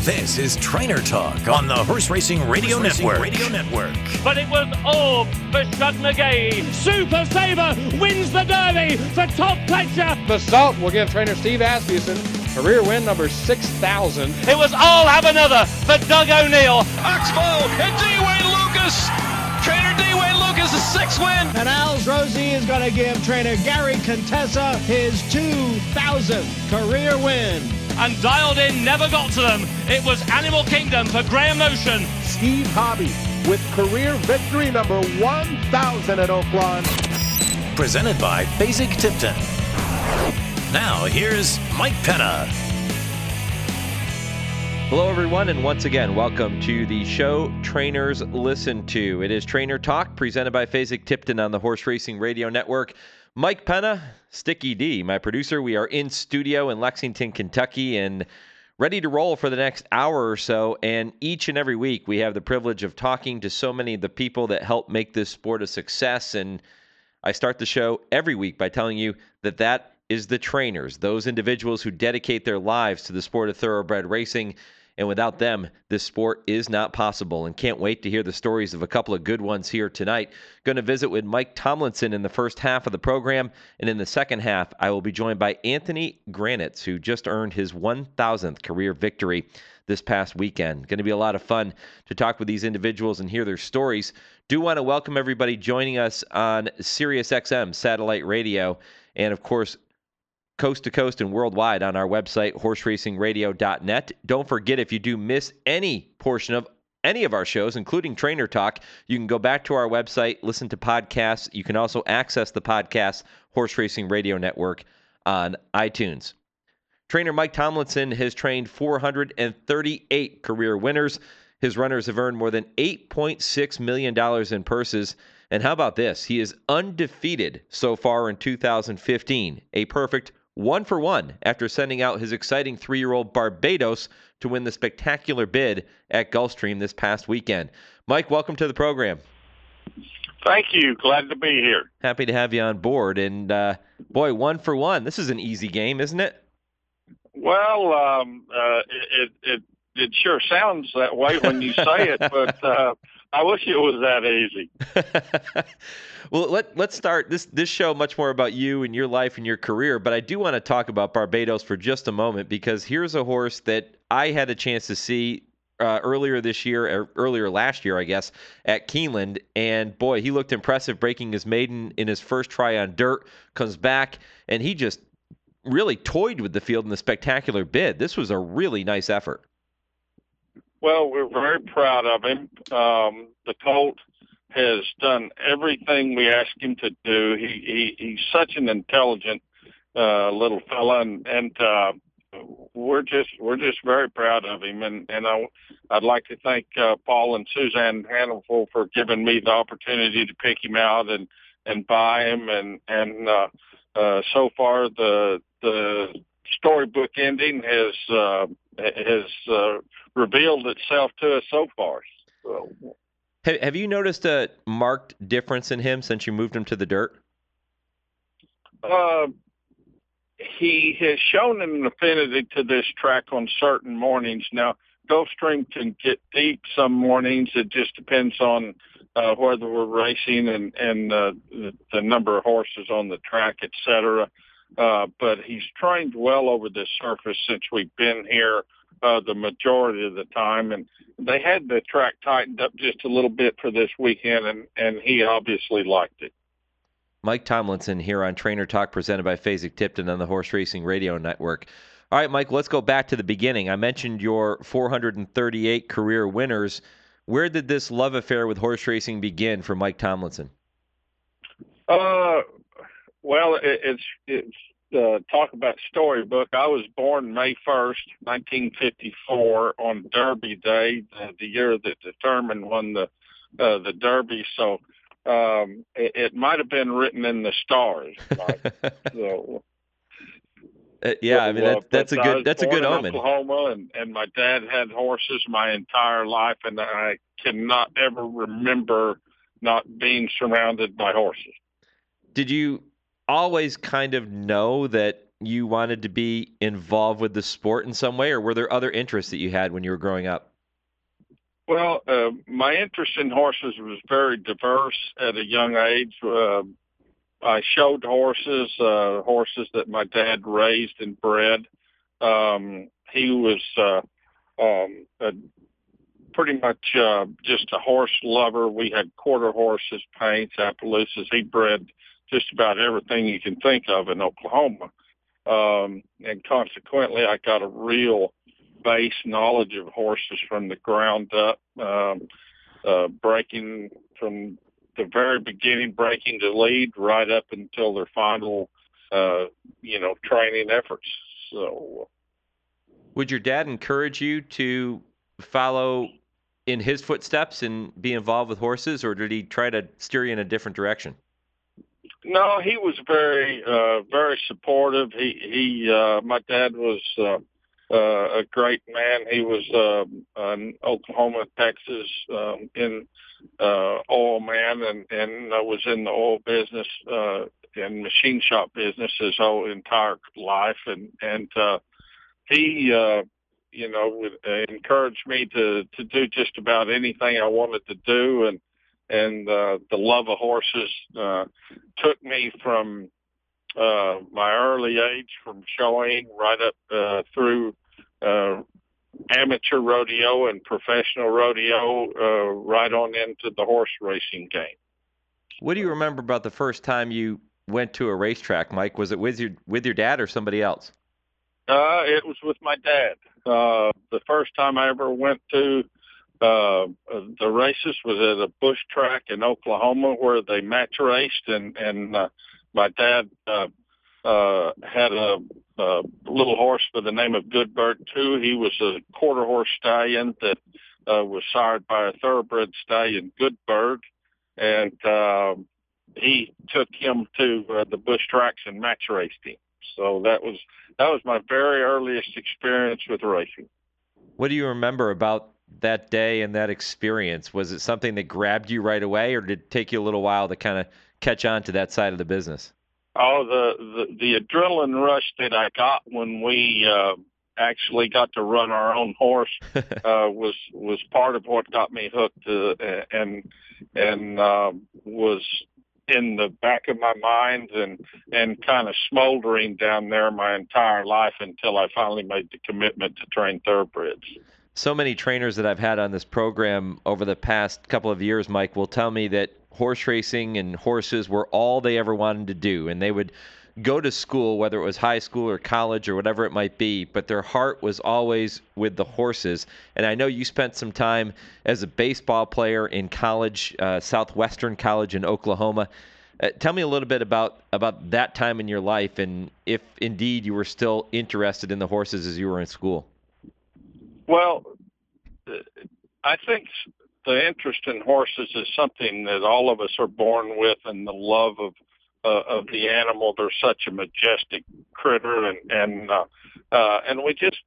This is Trainer Talk on the Horse Racing Radio Network. But it was all for Shug McGee. Super Saver wins the Derby for Top Pletcher. The Salt will give trainer Steve Asmussen career win number 6,000. It was all have another for Doug O'Neill. Oxbow and D-Wayne Lucas. Trainer D-Wayne Lucas' 6th win. And Al's Rosie is going to give trainer Gary Contessa his 2,000th career win. And Dialed In never got to them. It was Animal Kingdom for Graham Motion. Steve Hobby with career victory number 1,000 at Oaklawn. Presented by Fasig-Tipton. Now, here's Mike Penna. Hello, everyone, and once again, welcome to the show Trainers Listen To. It is Trainer Talk, presented by Fasig-Tipton on the Horse Racing Radio Network. Mike Penna, Sticky D, my producer. We are in studio in Lexington, Kentucky, and ready to roll for the next hour or so. And each and every week, we have the privilege of talking to so many of the people that help make this sport a success. And I start the show every week by telling you that is the trainers, those individuals who dedicate their lives to the sport of thoroughbred racing. And without them, this sport is not possible. And can't wait to hear the stories of a couple of good ones here tonight. Going to visit with Mike Tomlinson in the first half of the program. And in the second half, I will be joined by Anthony Granitz, who just earned his 1,000th career victory this past weekend. Going to be a lot of fun to talk with these individuals and hear their stories. Do want to welcome everybody joining us on SiriusXM satellite radio. And of course, coast to coast and worldwide on our website, horseracingradio.net. Don't forget, if you do miss any portion of any of our shows, including Trainer Talk, you can go back to our website, listen to podcasts. You can also access the podcast, Horse Racing Radio Network, on iTunes. Trainer Mike Tomlinson has trained 438 career winners. His runners have earned more than $8.6 million in purses. And how about this? He is undefeated so far in 2015, a perfect 1-for-1 after sending out his exciting 3-year-old Barbados to win the spectacular bid at Gulfstream this past weekend. Mike, welcome to the program. Thank you. Glad to be here. Happy to have you on board. And, boy, 1-for-1. This is an easy game, isn't it? Well, it sure sounds that way when you say it, but I wish it was that easy. Well, let's start this show much more about you and your life and your career, but I do want to talk about Barbados for just a moment, because here's a horse that I had a chance to see earlier last year, I guess, at Keeneland, and boy, he looked impressive, breaking his maiden in his first try on dirt, comes back, and he just really toyed with the field in the spectacular bid. This was a really nice effort. Well, we're very proud of him. The colt has done everything we asked him to do. He's such an intelligent little fella, and we're just very proud of him. And I'd like to thank Paul and Suzanne Hannaful for giving me the opportunity to pick him out and buy him. And so far the storybook ending has revealed itself to us so far. So, have you noticed a marked difference in him since you moved him to the dirt? He has shown an affinity to this track on certain mornings. Now, Gulfstream can get deep some mornings. It just depends on whether we're racing and the number of horses on the track, et cetera. But he's trained well over this surface since we've been here the majority of the time. And they had the track tightened up just a little bit for this weekend, and he obviously liked it. Mike Tomlinson here on Trainer Talk, presented by Fasig-Tipton on the Horse Racing Radio Network. All right, Mike, let's go back to the beginning. I mentioned your 438 career winners. Where did this love affair with horse racing begin for Mike Tomlinson? Well, it's talk about storybook. I was born May 1st, 1954 on Derby Day, the year that Determined won the Derby. So it might have been written in the stars. So, yeah, I mean that's a good omen. Oklahoma, and my dad had horses my entire life, and I cannot ever remember not being surrounded by horses. Did you always kind of know that you wanted to be involved with the sport in some way, or were there other interests that you had when you were growing up? Well, my interest in horses was very diverse at a young age. I showed horses that my dad raised and bred. He was pretty much just a horse lover. We had quarter horses, paints, Appaloosas. He bred just about everything you can think of in Oklahoma. And consequently, I got a real base knowledge of horses from the ground up, breaking from the very beginning, breaking the lead right up until their final, training efforts. So, would your dad encourage you to follow in his footsteps and be involved with horses, or did he try to steer you in a different direction? No, he was very, very supportive. My dad was a great man. He was an Oklahoma, Texas, in oil man, and was in the oil business and machine shop business his whole entire life, and he would encourage me to do just about anything I wanted to do, and the love of horses took me from my early age, from showing right up through amateur rodeo and professional rodeo, right on into the horse racing game. What do you remember about the first time you went to a racetrack, Mike? Was it with your dad or somebody else? It was with my dad. The first time I ever went to the races was at a bush track in Oklahoma where they match raced, and my dad had a little horse by the name of Goodbird too. He was a quarter horse stallion that was sired by a thoroughbred stallion, Goodbird, and he took him to the bush tracks and match raced him. So that was my very earliest experience with racing. What do you remember about that day and that experience? Was it something that grabbed you right away, or did it take you a little while to kind of catch on to that side of the business? Oh, the adrenaline rush that I got when we actually got to run our own horse was part of what got me hooked, and was in the back of my mind and kind of smoldering down there my entire life until I finally made the commitment to train thoroughbreds. So many trainers that I've had on this program over the past couple of years, Mike, will tell me that horse racing and horses were all they ever wanted to do, and they would go to school, whether it was high school or college or whatever it might be, but their heart was always with the horses. And I know you spent some time as a baseball player in college, Southwestern College in Oklahoma. Tell me a little bit about that time in your life, and if indeed you were still interested in the horses as you were in school. Well, I think the interest in horses is something that all of us are born with, and the love of the animal. They're such a majestic critter, and we just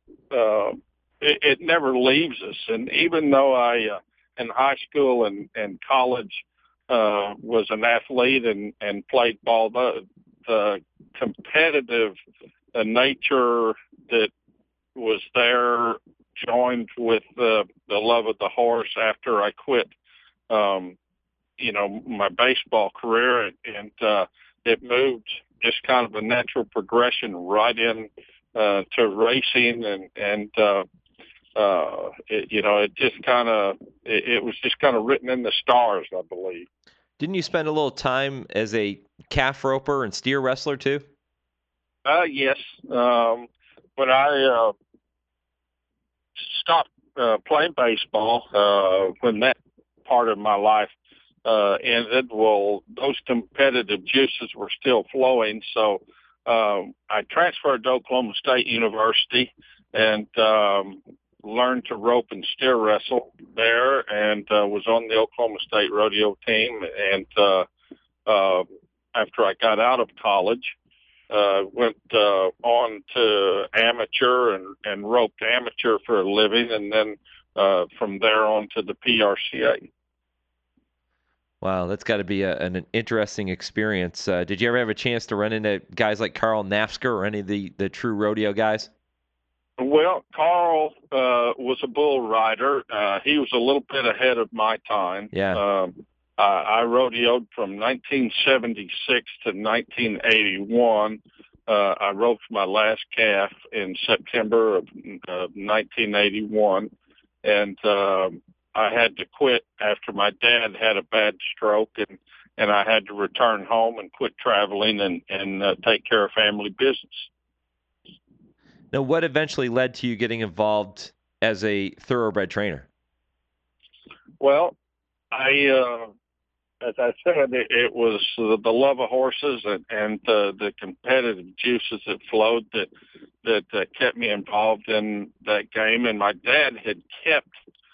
it never leaves us. And even though I in high school and college was an athlete and played ball, the competitive nature that was there joined with the love of the horse after I quit my baseball career, and it moved just kind of a natural progression right in to racing, and it was just kind of written in the stars, I believe. Didn't you spend a little time as a calf roper and steer wrestler too? Yes. When I stopped playing baseball, when that part of my life ended, well, those competitive juices were still flowing. So I transferred to Oklahoma State University and learned to rope and steer wrestle there, and was on the Oklahoma State rodeo team. And after I got out of college, went on to amateur and roped amateur for a living, and then from there on to the PRCA. Wow, that's got to be an interesting experience. Did you ever have a chance to run into guys like Carl Nafsker or any of the true rodeo guys? Well, Carl was a bull rider. He was a little bit ahead of my time. Yeah. I rodeoed from 1976 to 1981. I roped my last calf in September of 1981, and I had to quit after my dad had a bad stroke, and I had to return home and quit traveling and take care of family business. Now, what eventually led to you getting involved as a thoroughbred trainer? Well, as I said, it was the love of horses and the competitive juices that flowed that kept me involved in that game. And my dad had kept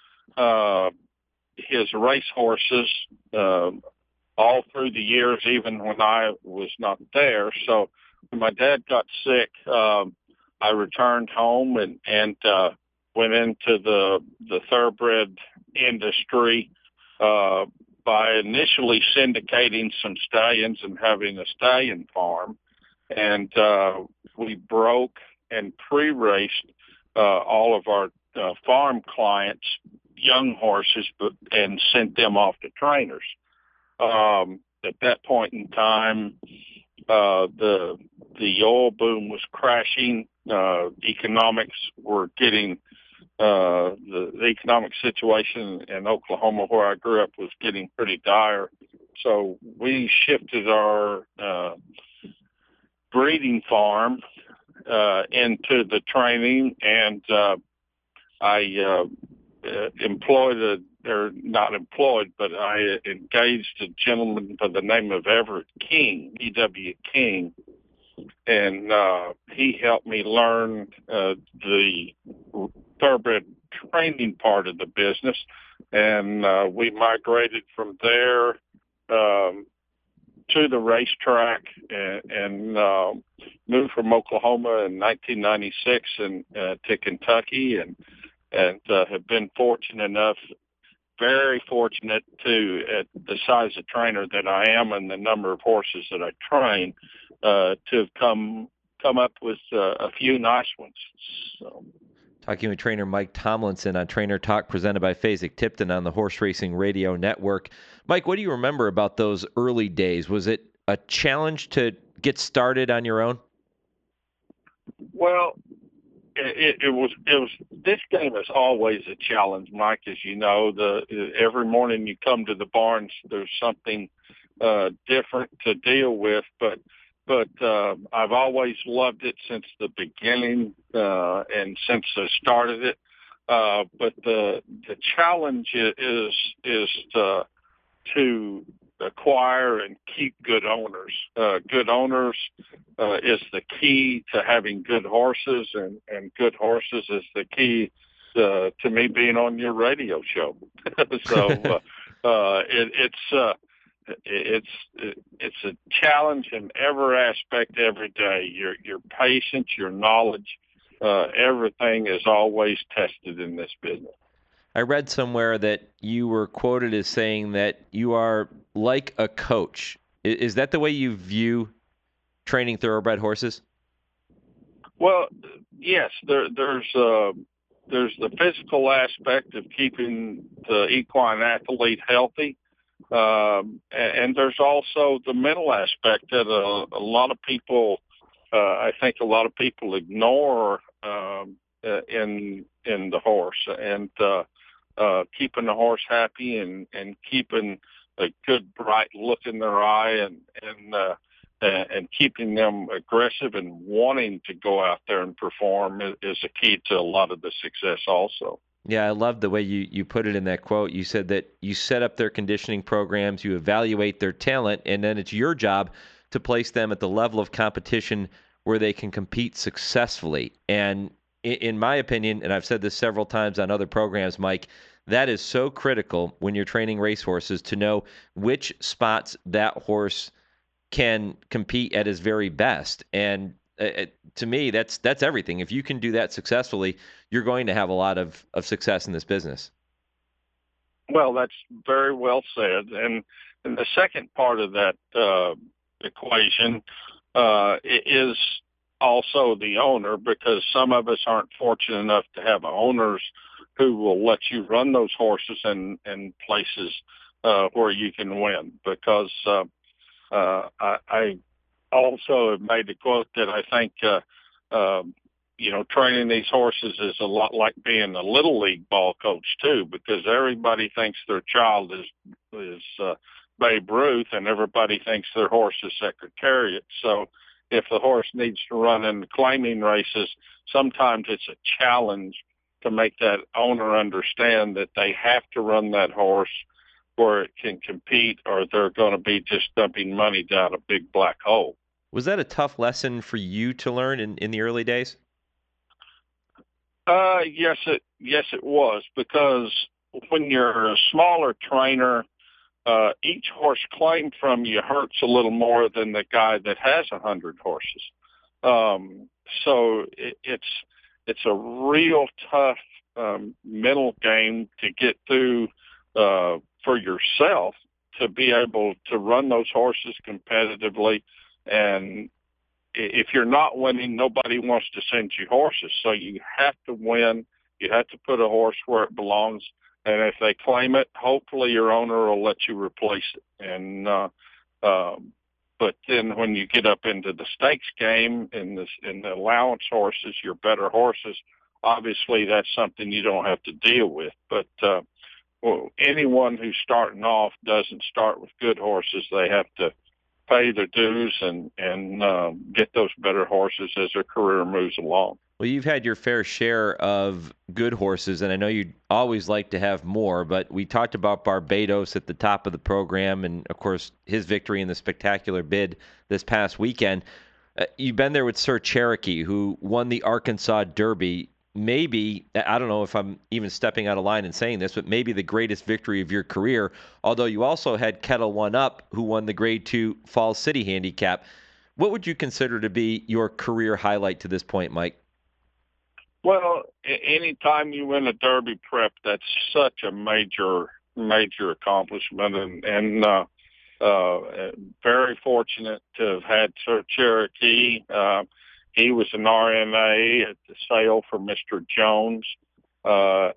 his race horses all through the years, even when I was not there. So when my dad got sick, I returned home and went into the thoroughbred industry by initially syndicating some stallions and having a stallion farm. And we broke and pre-raced all of our farm clients, young horses, and sent them off to trainers. At that point in time, the oil boom was crashing. Economics were getting the economic situation in Oklahoma, where I grew up, was getting pretty dire. So we shifted our breeding farm into the training, and I I engaged a gentleman by the name of Everett King, E.W. King, and he helped me learn the thoroughbred training part of the business, and we migrated from there to the racetrack and moved from Oklahoma in 1996 and to Kentucky, and have been very fortunate at the size of trainer that I am and the number of horses that I train, to have come up with a few nice ones. So. Talking with trainer Mike Tomlinson on Trainer Talk, presented by Fasig-Tipton on the Horse Racing Radio Network. Mike, what do you remember about those early days? Was it a challenge to get started on your own? Well, it was. This game is always a challenge, Mike. As you know, every morning you come to the barns, there's something different to deal with, but I've always loved it since the beginning and since I started it. But the challenge is to acquire and keep good owners. Good owners is the key to having good horses, and good horses is the key to me being on your radio show. So it's a challenge in every aspect every day. Your patience, your knowledge, everything is always tested in this business. I read somewhere that you were quoted as saying that you are like a coach. Is that the way you view training thoroughbred horses? Well, yes. There's the physical aspect of keeping the equine athlete healthy. And there's also the mental aspect that a lot of people, I think a lot of people ignore in the horse, and keeping the horse happy and keeping a good bright look in their eye and keeping them aggressive and wanting to go out there and perform is a key to a lot of the success also. Yeah, I love the way you put it in that quote. You said that you set up their conditioning programs, you evaluate their talent, and then it's your job to place them at the level of competition where they can compete successfully. And in my opinion, and I've said this several times on other programs, Mike, that is so critical when you're training racehorses to know which spots that horse can compete at his very best. And to me, that's everything. If you can do that successfully, you're going to have a lot of success in this business. Well, that's very well said. And the second part of that equation is also the owner, because some of us aren't fortunate enough to have owners who will let you run those horses in places where you can win. Because I also have made the quote that I think training these horses is a lot like being a little league ball coach too, because everybody thinks their child is Babe Ruth, and everybody thinks their horse is Secretariat. So if the horse needs to run in the claiming races, sometimes it's a challenge to make that owner understand that they have to run that horse where it can compete, or they're going to be just dumping money down a big black hole. Was that a tough lesson for you to learn in the early days? Yes, it was, because when you're a smaller trainer, each horse claimed from you hurts a little more than the guy that has 100 horses. So it's a real tough mental game to get through for yourself, to be able to run those horses competitively. And if you're not winning, nobody wants to send you horses. So you have to win. You have to put a horse where it belongs. And if they claim it, hopefully your owner will let you replace it. And but then when you get up into the stakes game in the allowance horses, your better horses, obviously that's something you don't have to deal with. But anyone who's starting off doesn't start with good horses. They have to pay their dues and get those better horses as their career moves along. Well, you've had your fair share of good horses, and I know you'd always like to have more, but we talked about Barbados at the top of the program, and, of course, his victory in the Spectacular Bid this past weekend. You've been there with Sir Cherokee, who won the Arkansas Derby. Maybe, I don't know if I'm even stepping out of line in saying this, but maybe the greatest victory of your career, although you also had Kettle One Up, who won the Grade 2 Falls City Handicap. What would you consider to be your career highlight to this point, Mike? Well, anytime you win a Derby prep, that's such a major accomplishment, and very fortunate to have had Sir Cherokee. He was an RNA at the sale for Mr. Jones, but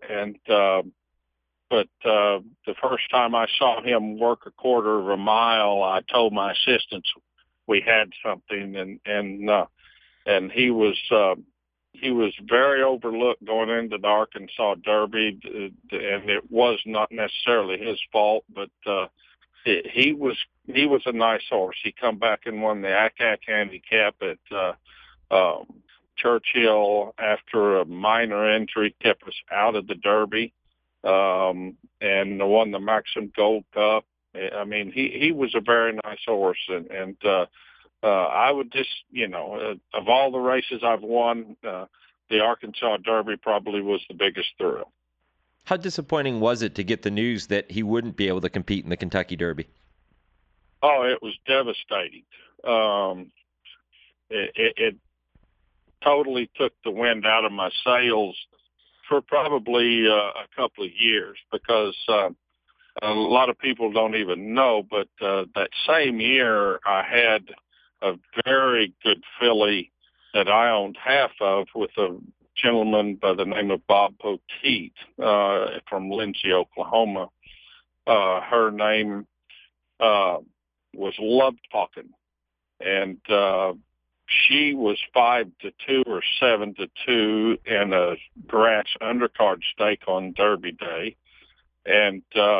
the first time I saw him work a quarter of a mile, I told my assistants we had something, and he was very overlooked going into the Arkansas Derby, and it was not necessarily his fault, but he was a nice horse. He come back and won the ACAC handicap at Churchill after a minor injury, kept us out of the Derby, and won the Maxim Gold Cup. I mean, he was a very nice horse, and I would just, of all the races I've won, the Arkansas Derby probably was the biggest thrill. How disappointing was it to get the news that he wouldn't be able to compete in the Kentucky Derby? Oh, it was devastating. It totally took the wind out of my sails for probably a couple of years, because a lot of people don't even know, but that same year I had a very good filly that I owned half of with a gentleman by the name of Bob Poteet from Lindsay, Oklahoma. Her name was Love Talking, and she was 5-2 or 7-2 in a grass undercard stake on Derby Day, and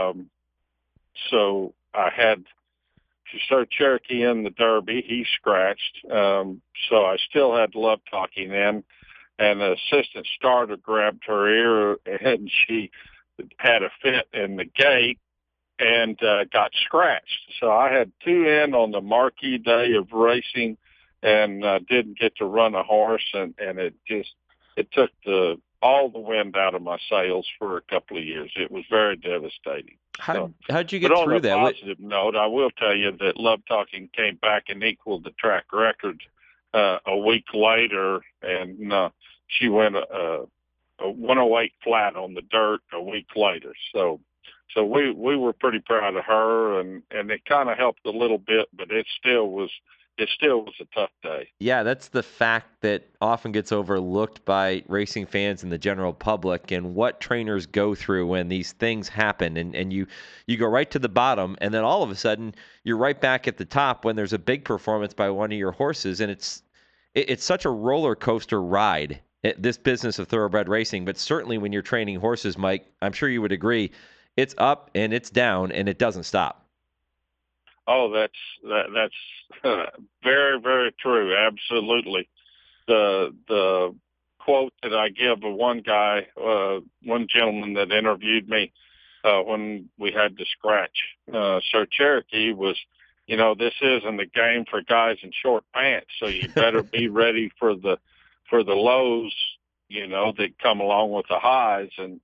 so I had Sir Cherokee in the Derby. He scratched, so I still had Love Talking in, and the assistant starter grabbed her ear, and she had a fit in the gate and got scratched. So I had two in on the marquee day of racing, and didn't get to run a horse, and it took all the wind out of my sails for a couple of years. It was very devastating. How'd you get through that? On a positive note, I will tell you that Love Talking came back and equaled the track record a week later, and she went a 108 flat on the dirt a week later. So So we were pretty proud of her, and it kind of helped a little bit, but it still was a tough day. Yeah, that's the fact that often gets overlooked by racing fans and the general public, and what trainers go through when these things happen. And you go right to the bottom, and then all of a sudden you're right back at the top when there's a big performance by one of your horses, and it's such a roller coaster ride, this business of thoroughbred racing. But certainly when you're training horses, Mike, I'm sure you would agree, it's up and it's down and it doesn't stop. Oh, that's very, very true. Absolutely. The quote that I give of one guy, one gentleman that interviewed me when we had to scratch Sir Cherokee was, this isn't a game for guys in short pants, so you better be ready for the lows, that come along with the highs, and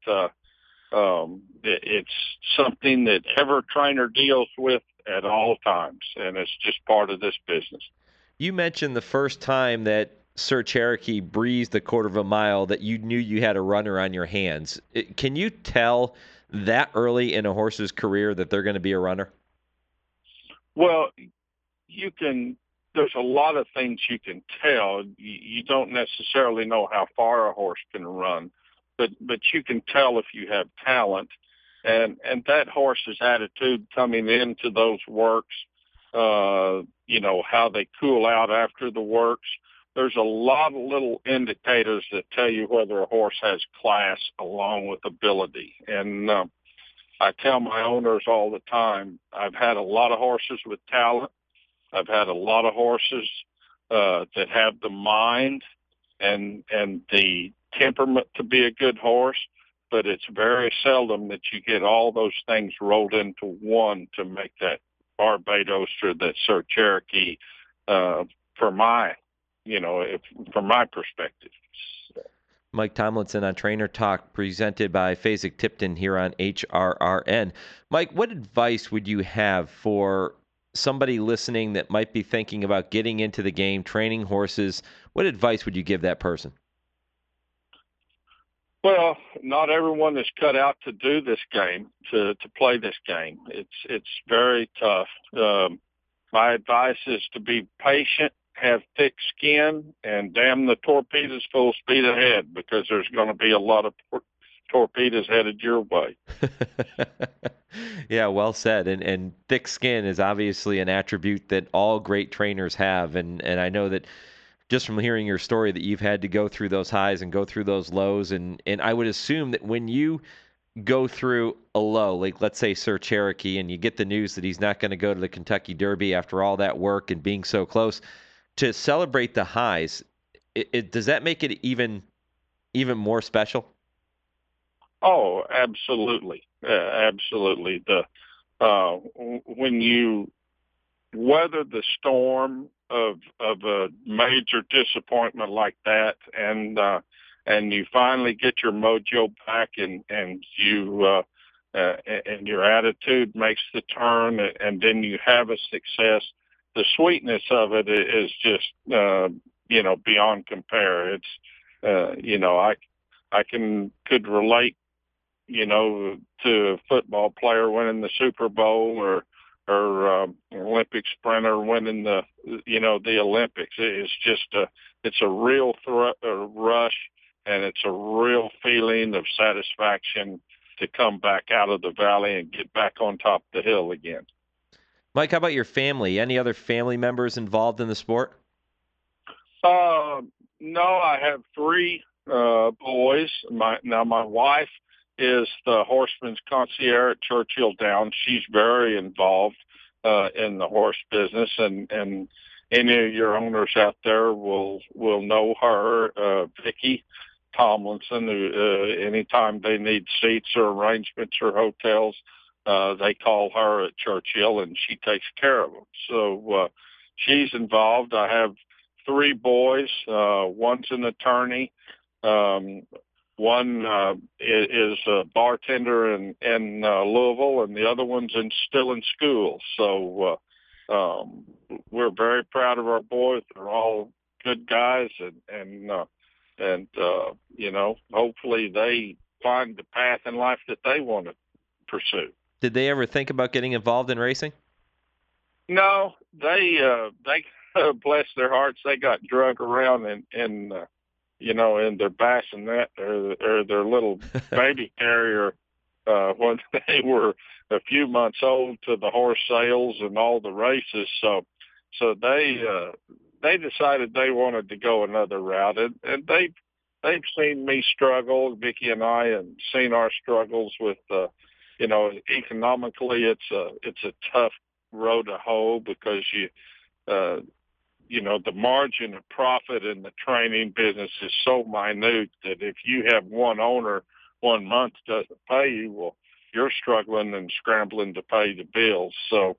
it's something that every trainer deals with at all times, and it's just part of this business. You mentioned the first time that Sir Cherokee breezed a quarter of a mile that you knew you had a runner on your hands. Can you tell that early in a horse's career that they're going to be a runner? Well, you can. There's a lot of things you can tell. You don't necessarily know how far a horse can run, but you can tell if you have talent. And that horse's attitude coming into those works, how they cool out after the works. There's a lot of little indicators that tell you whether a horse has class along with ability. And I tell my owners all the time, I've had a lot of horses with talent. I've had a lot of horses that have the mind and the temperament to be a good horse, but it's very seldom that you get all those things rolled into one to make that Barbados or that Sir Cherokee, from my perspective. Mike Tomlinson on Trainer Talk, presented by Fasig-Tipton here on HRRN. Mike, what advice would you have for somebody listening that might be thinking about getting into the game, training horses? What advice would you give that person? Well, not everyone is cut out to do this game, to play this game. It's very tough. My advice is to be patient, have thick skin, and damn the torpedoes full speed ahead, because there's going to be a lot of torpedoes headed your way. Yeah, well said. And thick skin is obviously an attribute that all great trainers have. And I know that just from hearing your story that you've had to go through those highs and go through those lows. And I would assume that when you go through a low, like let's say Sir Cherokee, and you get the news that he's not going to go to the Kentucky Derby after all that work and being so close, to celebrate the highs, does that make it even more special? Oh, absolutely. Absolutely. When you weather the storm of a major disappointment like that, and you finally get your mojo back, and you and your attitude makes the turn, and then you have a success, the sweetness of it is just beyond compare. It's I could relate to a football player winning the Super Bowl, or Olympic sprinter winning the Olympics. It's just it's a real rush, and it's a real feeling of satisfaction to come back out of the valley and get back on top of the hill again. Mike, how about your family? Any other family members involved in the sport? No, I have three boys. My wife is the horseman's concierge at Churchill Downs. She's very involved in the horse business, and any of your owners out there will know her, Vicki Tomlinson. Who, anytime they need seats or arrangements or hotels, they call her at Churchill, and she takes care of them. So she's involved. I have three boys. One's an attorney. One is a bartender in Louisville, and the other one's still in school. So we're very proud of our boys. They're all good guys, and hopefully they find the path in life that they want to pursue. Did they ever think about getting involved in racing? No, they bless their hearts, they got drug around in their bassinet or their little baby carrier when they were a few months old to the horse sales and all the races. So they decided they wanted to go another route, and they've seen me struggle, Vicki and I, and seen our struggles with economically it's a tough road to hoe because the margin of profit in the training business is so minute that if you have one owner 1 month doesn't pay you, well, you're struggling and scrambling to pay the bills. So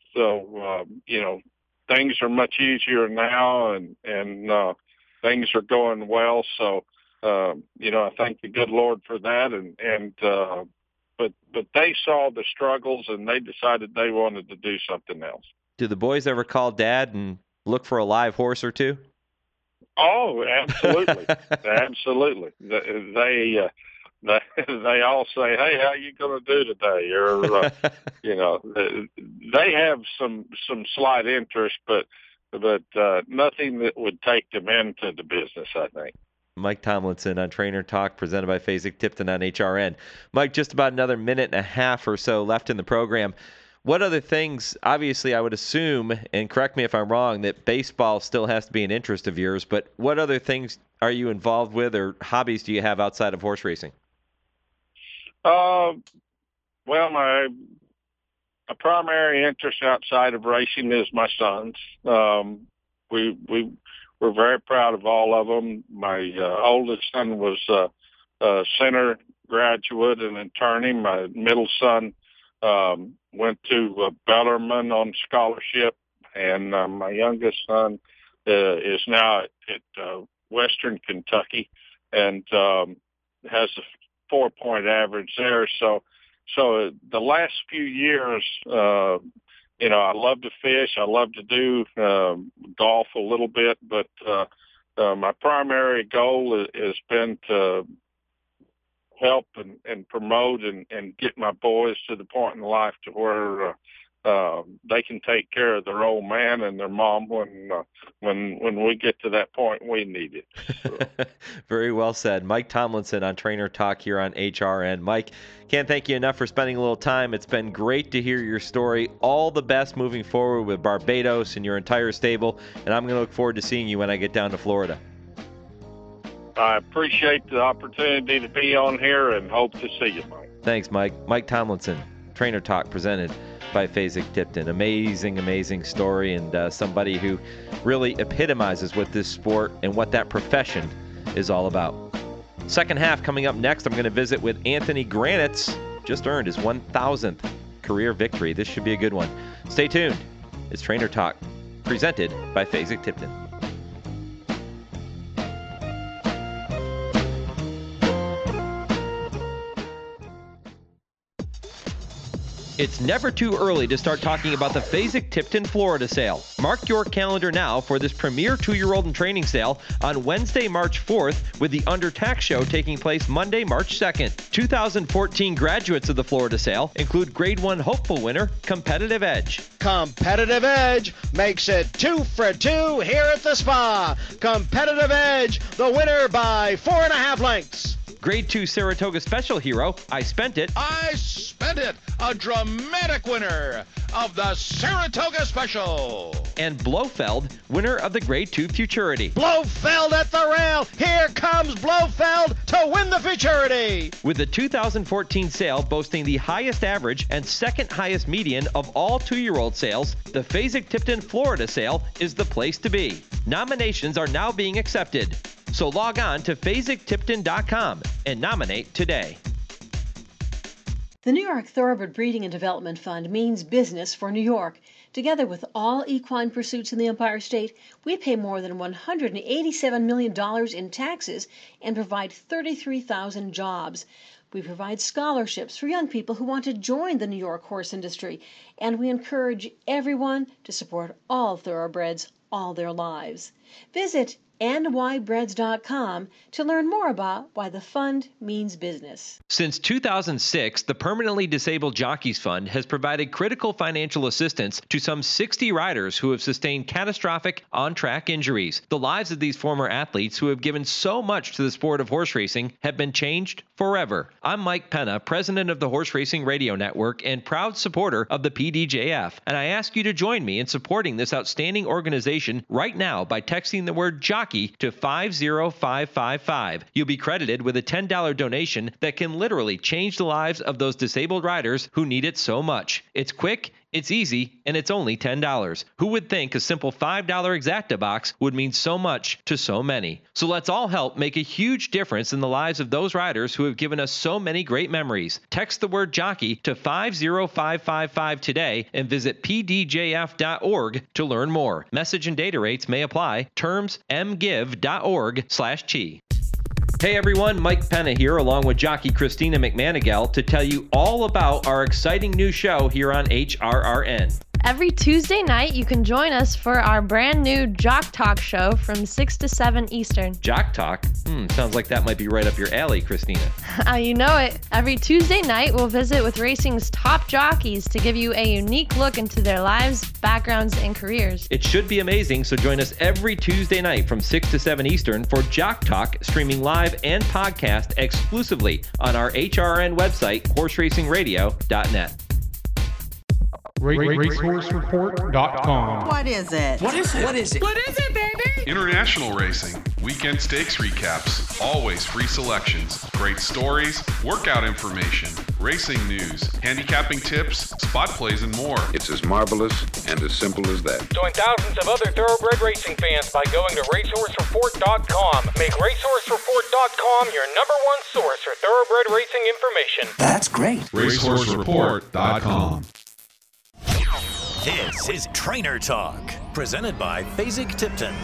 things are much easier now, and things are going well. So I thank the good Lord for that. But they saw the struggles and they decided they wanted to do something else. Do the boys ever call Dad and look for a live horse or two? Oh, absolutely, absolutely. They all say, "Hey, how you going to do today?" Or they have some slight interest, but nothing that would take them into the business, I think. Mike Tomlinson on Trainer Talk, presented by Fasig-Tipton on HRN. Mike, just about another minute and a half or so left in the program. What other things, obviously I would assume, and correct me if I'm wrong, that baseball still has to be an interest of yours, but what other things are you involved with or hobbies do you have outside of horse racing? Well, my primary interest outside of racing is my sons. We're very proud of all of them. My oldest son was a center graduate and attorney. My middle son went to Bellarmine on scholarship, and my youngest son is now at Western Kentucky and has a 4-point average there. So the last few years, I love to fish. I love to do golf a little bit, but my primary goal has been to help and promote and get my boys to the point in life to where they can take care of their old man and their mom when we get to that point we need it. So. Very well said. Mike Tomlinson on Trainer Talk here on HRN. Mike, can't thank you enough for spending a little time. It's been great to hear your story. All the best moving forward with Barbados and your entire stable, and I'm going to look forward to seeing you when I get down to Florida. I appreciate the opportunity to be on here and hope to see you, Mike. Thanks, Mike. Mike Tomlinson, Trainer Talk, presented by Fasig-Tipton. Amazing story, and somebody who really epitomizes what this sport and what that profession is all about. Second half coming up next, I'm going to visit with Anthony Granitz. Just earned his 1,000th career victory. This should be a good one. Stay tuned. It's Trainer Talk, presented by Fasig-Tipton. It's never too early to start talking about the Fasig-Tipton Florida sale. Mark your calendar now for this premier 2-year-old and training sale on Wednesday, March 4th, with the Under Tax Show taking place Monday, March 2nd. 2014 graduates of the Florida sale include Grade 1 hopeful winner, Competitive Edge. Competitive Edge makes it 2 for 2 here at the Spa. Competitive Edge, the winner by 4.5 lengths. Grade 2 Saratoga Special Hero, I Spent It. I Spent It, a dramatic winner of the Saratoga Special. And Blofeld, winner of the Grade 2 Futurity. Blofeld at the rail. Here comes Blofeld to win the Futurity. With the 2014 sale boasting the highest average and second highest median of all 2-year-old sales, the Fasig-Tipton Florida sale is the place to be. Nominations are now being accepted. So log on to FasigTipton.com and nominate today. The New York Thoroughbred Breeding and Development Fund means business for New York. Together with all equine pursuits in the Empire State, we pay more than $187 million in taxes and provide 33,000 jobs. We provide scholarships for young people who want to join the New York horse industry, and we encourage everyone to support all thoroughbreds all their lives. Visit andwhybreads.com to learn more about why the fund means business. Since 2006, the Permanently Disabled Jockeys Fund has provided critical financial assistance to some 60 riders who have sustained catastrophic on-track injuries. The lives of these former athletes who have given so much to the sport of horse racing have been changed forever. I'm Mike Penna, president of the Horse Racing Radio Network and proud supporter of the PDJF, and I ask you to join me in supporting this outstanding organization right now by texting the word jockey to 50555. You'll be credited with a $10 donation that can literally change the lives of those disabled riders who need it so much. It's quick, it's easy, and it's only $10. Who would think a simple $5 Exacta box would mean so much to so many? So let's all help make a huge difference in the lives of those riders who have given us so many great memories. Text the word jockey to 50555 today and visit pdjf.org to learn more. Message and data rates may apply. Terms mgive.org/chi. Hey everyone, Mike Penna here along with jockey Christina McManigal to tell you all about our exciting new show here on HRRN. Every Tuesday night, you can join us for our brand new Jock Talk show from 6 to 7 Eastern. Jock Talk? Sounds like that might be right up your alley, Christina. You know it. Every Tuesday night, we'll visit with racing's top jockeys to give you a unique look into their lives, backgrounds, and careers. It should be amazing, so join us every Tuesday night from 6 to 7 Eastern for Jock Talk, streaming live and podcast exclusively on our HRN website, horseracingradio.net. RaceHorseReport.com. What is it? What is it? What is it? What is it, baby? International racing, weekend stakes recaps, always free selections, great stories, workout information, racing news, handicapping tips, spot plays, and more. It's as marvelous and as simple as that. Join thousands of other thoroughbred racing fans by going to RaceHorseReport.com. Make RaceHorseReport.com your #1 source for thoroughbred racing information. That's great. RaceHorseReport.com. This is Trainer Talk, presented by Fasig-Tipton.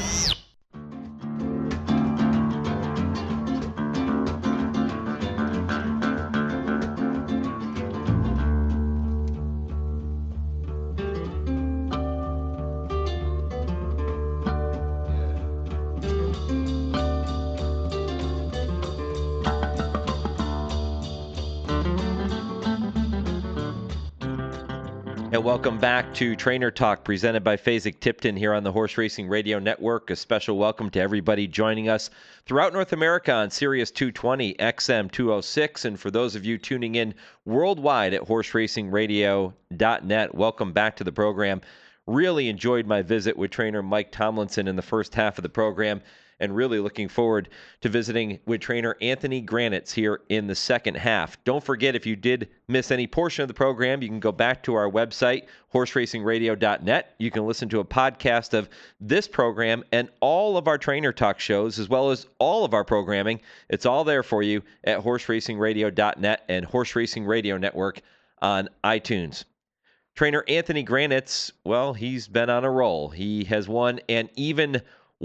And welcome back to Trainer Talk, presented by Fasig-Tipton here on the Horse Racing Radio Network. A special welcome to everybody joining us throughout North America on Sirius 220, XM 206, and for those of you tuning in worldwide at horseracingradio.net, welcome back to the program. Really enjoyed my visit with trainer Mike Tomlinson in the first half of the program, and really looking forward to visiting with trainer Anthony Granitz here in the second half. Don't forget, if you did miss any portion of the program, you can go back to our website, horseracingradio.net. You can listen to a podcast of this program and all of our Trainer Talk shows, as well as all of our programming. It's all there for you at horseracingradio.net and Horse Racing Radio Network on iTunes. Trainer Anthony Granitz, well, he's been on a roll. He has won an even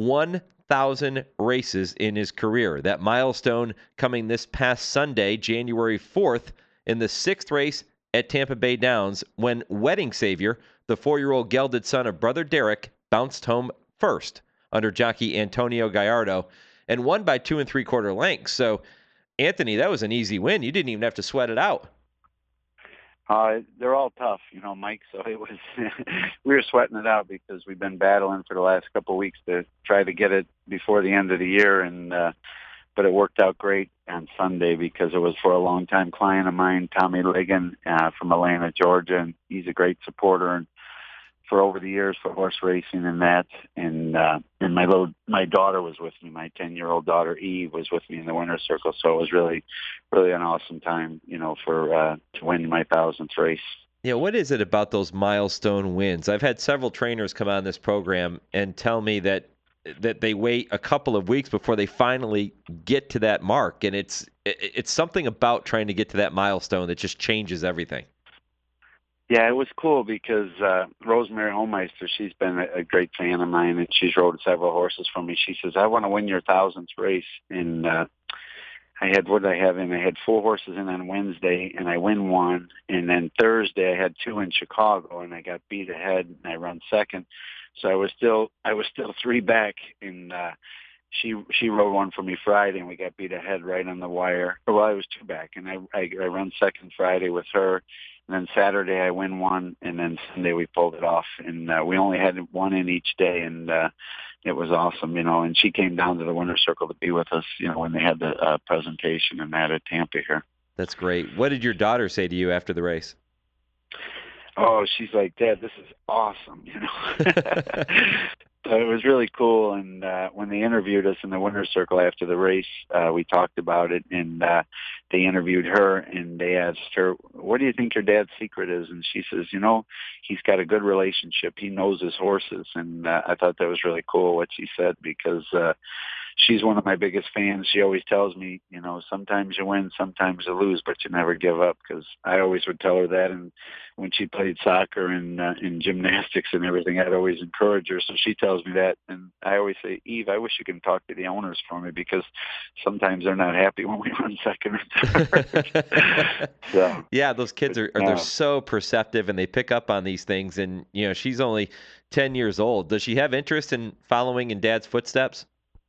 1,000 races in his career. That milestone coming this past Sunday, January 4th, in the 6th race at Tampa Bay Downs, when Wedding Savior, the 4-year-old gelded son of brother Derek, bounced home first under jockey Antonio Gallardo and won by 2 3/4 lengths. So, Anthony, that was an easy win. You didn't even have to sweat it out. They're all tough, Mike. So it was, we were sweating it out because we've been battling for the last couple of weeks to try to get it before the end of the year. And, but it worked out great on Sunday because it was for a longtime client of mine, Tommy Ligon, from Atlanta, Georgia. And he's a great supporter and for over the years for horse racing and that. And my daughter was with me. My 10-year-old daughter, Eve, was with me in the winner's circle. So it was really, really an awesome time, for to win my 1,000th race. Yeah, what is it about those milestone wins? I've had several trainers come on this program and tell me that they wait a couple of weeks before they finally get to that mark. And it's something about trying to get to that milestone that just changes everything. Yeah, it was cool because Rosemary Homeister, she's been a great fan of mine, and she's rode several horses for me. She says, I want to win your 1,000th race. And what did I have in? I had 4 horses in on Wednesday, and I win 1. And then Thursday, I had 2 in Chicago, and I got beat ahead, and I run second. So I was still 3 back, and she rode 1 for me Friday, and we got beat ahead right on the wire. Well, I was 2 back, and I run second Friday with her. And then Saturday I win 1, and then Sunday we pulled it off. And we only had 1 in each day, and it was awesome, And she came down to the winner's circle to be with us, when they had the presentation and that at Tampa here. That's great. What did your daughter say to you after the race? Oh, she's like, Dad, this is awesome, So it was really cool. And when they interviewed us in the winner's circle after the race, we talked about it, and they interviewed her, and they asked her, what do you think your dad's secret is? And she says, he's got a good relationship. He knows his horses. And I thought that was really cool what she said, because she's one of my biggest fans. She always tells me, sometimes you win, sometimes you lose, but you never give up, because I always would tell her that. And when she played soccer and in gymnastics and everything, I'd always encourage her. So she tells me that. And I always say, Eve, I wish you can talk to the owners for me, because sometimes they're not happy when we run second or third. So, yeah, those kids they're so perceptive, and they pick up on these things. And, she's only 10 years old. Does she have interest in following in Dad's footsteps?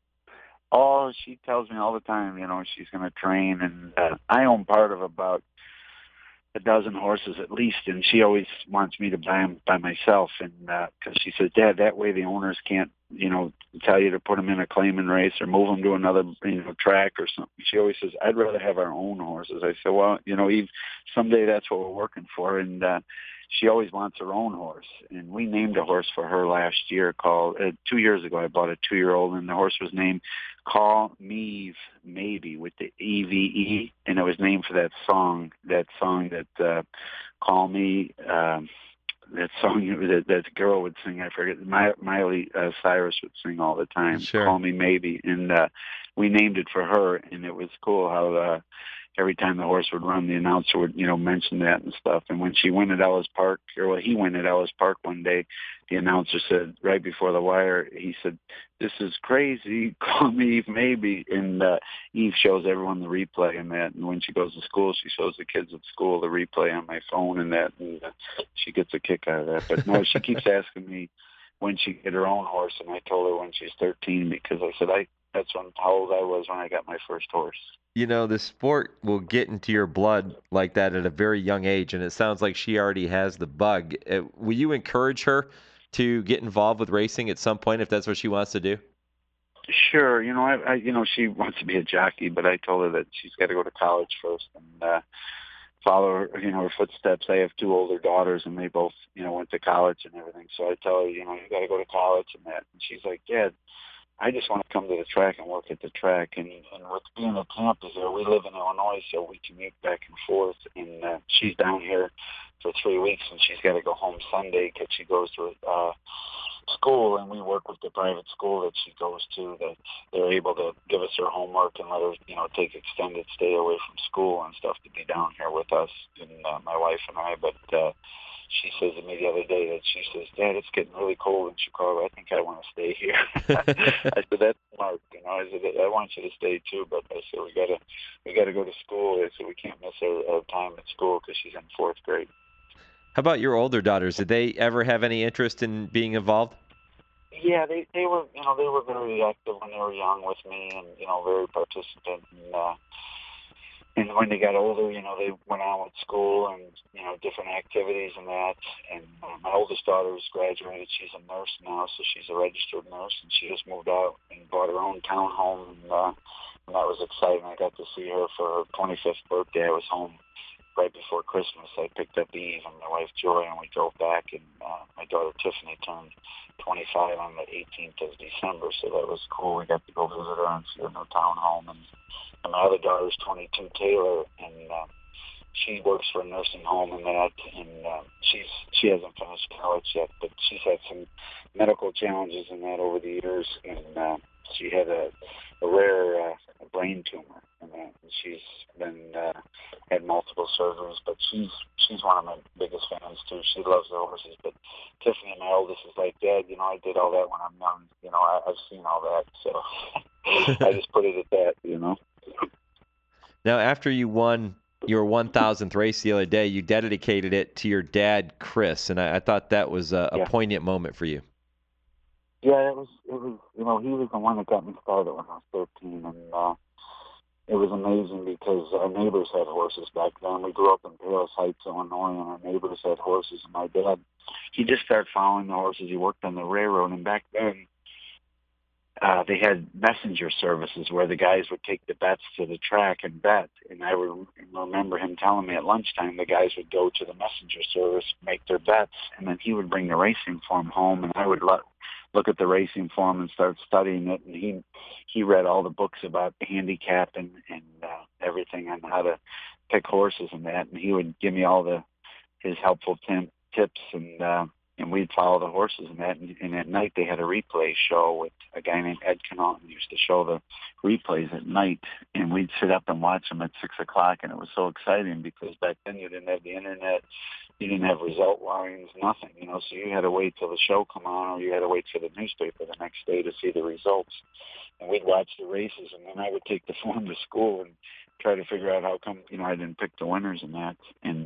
Oh, she tells me all the time, she's going to train. And I own part of about a dozen horses at least, and she always wants me to buy them by myself. And because she says, Dad, that way the owners can't, tell you to put them in a claiming race or move them to another, track or something. She always says, I'd rather have our own horses. I said, well, Eve, someday that's what we're working for. And she always wants her own horse. And we named a horse for her last year called, 2 years ago, I bought a 2-year-old, and the horse was named Call Me Maybe, with the EVE, and it was named for that song that Call Me, that song that girl would sing. I forget. Miley Cyrus would sing all the time. Sure. Call Me Maybe, and we named it for her. And it was cool how every time the horse would run, the announcer would mention that and stuff. And when she went at Ellis Park, he went at Ellis Park one day, the announcer said right before the wire, he said, "This is crazy. Call me Eve Maybe." And Eve shows everyone the replay and that. And when she goes to school, she shows the kids at school the replay on my phone and that. And she gets a kick out of that. But no, she keeps asking me when she get her own horse, and I told her when she's 13, because I said that's how old I was when I got my first horse. The sport will get into your blood like that at a very young age, and it sounds like she already has the bug. Will you encourage her to get involved with racing at some point if that's what she wants to do? Sure. I she wants to be a jockey, but I told her that she's got to go to college first and follow her, her footsteps. I have 2 older daughters, and they both, went to college and everything. So I tell her, you got to go to college and that. And she's like, Dad, I just want to come to the track and work at the track. And with being at Tampa here, we live in Illinois, so we commute back and forth. And she's down here for 3 weeks, and she's got to go home Sunday because she goes to school, and we work with the private school that she goes to, that they're able to give us her homework and let her, take extended stay away from school and stuff to be down here with us, and my wife and I. But she says to me the other day that she says, Dad, it's getting really cold in Chicago. I think I want to stay here. I said, that's smart. I said, I want you to stay too, but I said, we gotta go to school. I said, we can't miss our time at school because she's in 4th grade. How about your older daughters? Did they ever have any interest in being involved? Yeah, they were, they were very active when they were young with me, and very participant. And when they got older, they went on with school and, different activities and that. And my oldest daughter's graduated. She's a nurse now, so she's a registered nurse. And she just moved out and bought her own townhome. And that was exciting. I got to see her for her 25th birthday. I was home right before Christmas. I picked up Eve and my wife Joy, and we drove back. And my daughter Tiffany turned 25 on the 18th of December, so that was cool. We got to go visit her and see her new townhome. And my other daughter's 22, Taylor, and she works for a nursing home and that, and she hasn't finished college yet, but she's had some medical challenges in that over the years, and she had a rare brain tumor, and she's been had multiple surgeries, but she's one of my biggest fans too. She loves the horses, but Tiffany, my oldest, is like, Dad, I did all that when I'm young. I've seen all that, so I just put it at that, Now, after you won your 1,000th race the other day, you dedicated it to your dad, Chris, and I thought that was a poignant moment for you. Yeah, it was. He was the one that got me started when I was 13, and it was amazing because our neighbors had horses back then. We grew up in Palos Heights, Illinois, and our neighbors had horses. And my dad, he just started following the horses. He worked on the railroad, and back then they had messenger services where the guys would take the bets to the track and bet. And I would remember him telling me at lunchtime the guys would go to the messenger service, make their bets, and then he would bring the racing form home, and I would look at the racing form and start studying it. And he read all the books about handicap and everything on how to pick horses and that. And he would give me all his helpful tips, and we'd follow the horses and that. And at night they had a replay show with a guy named Ed Canal, who used to show the replays at night. And we'd sit up and watch them at 6 o'clock. And it was so exciting because back then you didn't have the internet. You didn't have result lines, nothing, so you had to wait till the show come on, or you had to wait for the newspaper the next day to see the results. And we'd watch the races, and then I would take the form to school and try to figure out how come, I didn't pick the winners in that. And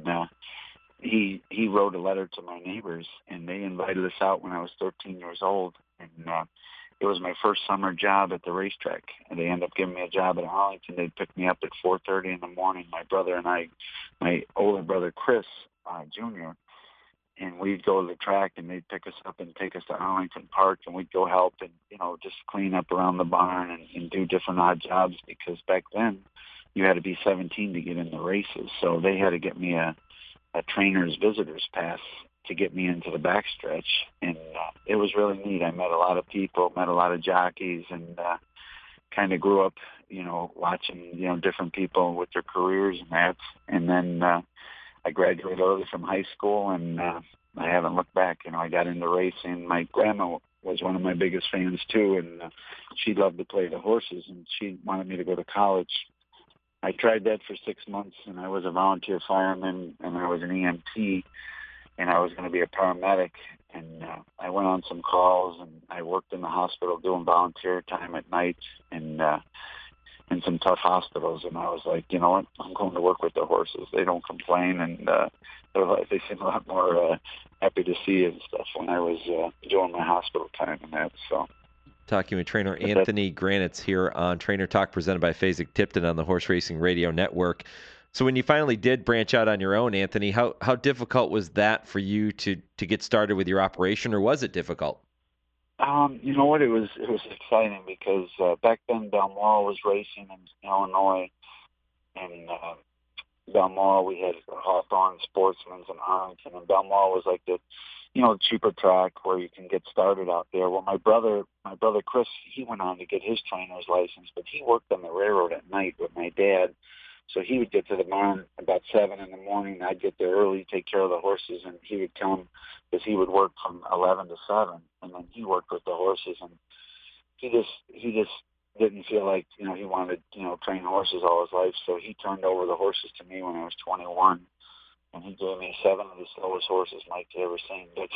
he wrote a letter to my neighbors, and they invited us out when I was 13 years old. And it was my first summer job at the racetrack, and they ended up giving me a job at Arlington. They'd pick me up at 4:30 in the morning, my brother and I, my older brother Chris, Jr., and we'd go to the track, and they'd pick us up and take us to Arlington Park, and we'd go help and, just clean up around the barn and do different odd jobs, because back then you had to be 17 to get in the races. So they had to get me a trainer's visitor's pass to get me into the backstretch. And it was really neat. I met a lot of people, met a lot of jockeys, and kind of grew up, watching, different people with their careers and that. And then I graduated early from high school, and I haven't looked back. I got into racing. My grandma was one of my biggest fans too, and she loved to play the horses, and she wanted me to go to college. I tried that for 6 months, and I was a volunteer fireman, and I was an EMT, and I was going to be a paramedic. And I went on some calls, and I worked in the hospital doing volunteer time at night, and in some tough hospitals. And I was like, you know what, I'm going to work with the horses. They don't complain, and they seem a lot more happy to see and stuff when I was doing my hospital time and that. So. Talking with trainer Anthony Granitz here on Trainer Talk, presented by Fasig-Tipton on the Horse Racing Radio Network. So when you finally did branch out on your own, Anthony, how difficult was that for you to get started with your operation, or was it difficult? You know what? It was exciting because back then Balmoral was racing in Illinois, and Balmoral, we had Hawthorne Sportsman's in Arlington, and Balmoral was like the cheaper track where you can get started out there. Well, my brother Chris, he went on to get his trainer's license, but he worked on the railroad at night with my dad. So he would get to the barn about 7 in the morning. I'd get there early, take care of the horses, and he would come because he would work from 11 to 7, and then he worked with the horses. And he just didn't feel like he wanted train horses all his life. So he turned over the horses to me when I was 21. And he gave me 7 of the slowest horses Mike had ever seen. But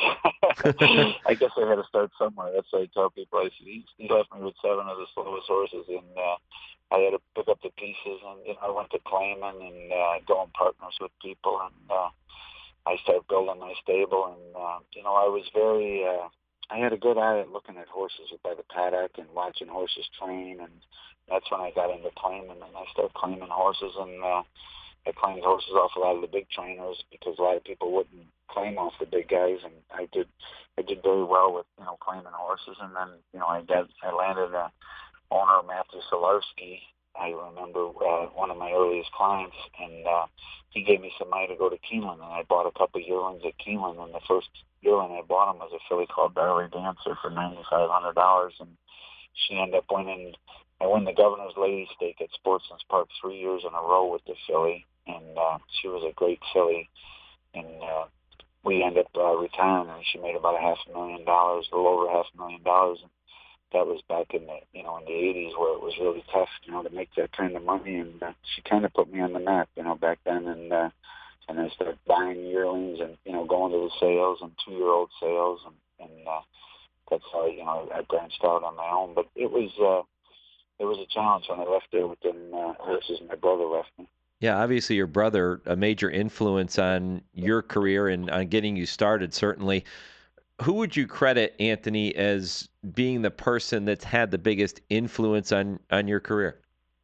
I guess I had to start somewhere. That's what I tell people. I said, he left me with 7 of the slowest horses, and I had to pick up the pieces. And I went to claiming and go in partners with people, and I started building my stable. And I was very. I had a good eye at looking at horses by the paddock and watching horses train, and that's when I got into claiming. And I started claiming horses, and I claimed horses off a lot of the big trainers because a lot of people wouldn't claim off the big guys, and I did very well with claiming horses. And then I landed a owner, Matthew Solarski. I remember one of my earliest clients, and he gave me some money to go to Keeneland, and I bought a couple of yearlings at Keeneland. And the first yearling I bought him was a filly called Barley Dancer for $9,500, and she ended up winning. I won the Governor's Lady Stake at Sportsman's Park 3 years in a row with the filly, and she was a great filly. And we ended up retiring, and she made about $500,000, a little over $500,000. And that was back in the in the 80s, where it was really tough to make that kind of money. And she kind of put me on the map back then. And I started buying yearlings and going to the sales and 2-year-old sales, and that's how I branched out on my own. But it was was a challenge when I left there with them horses my brother left me. Yeah, obviously your brother, a major influence on your career and on getting you started, certainly. Who would you credit, Anthony, as being the person that's had the biggest influence on your career?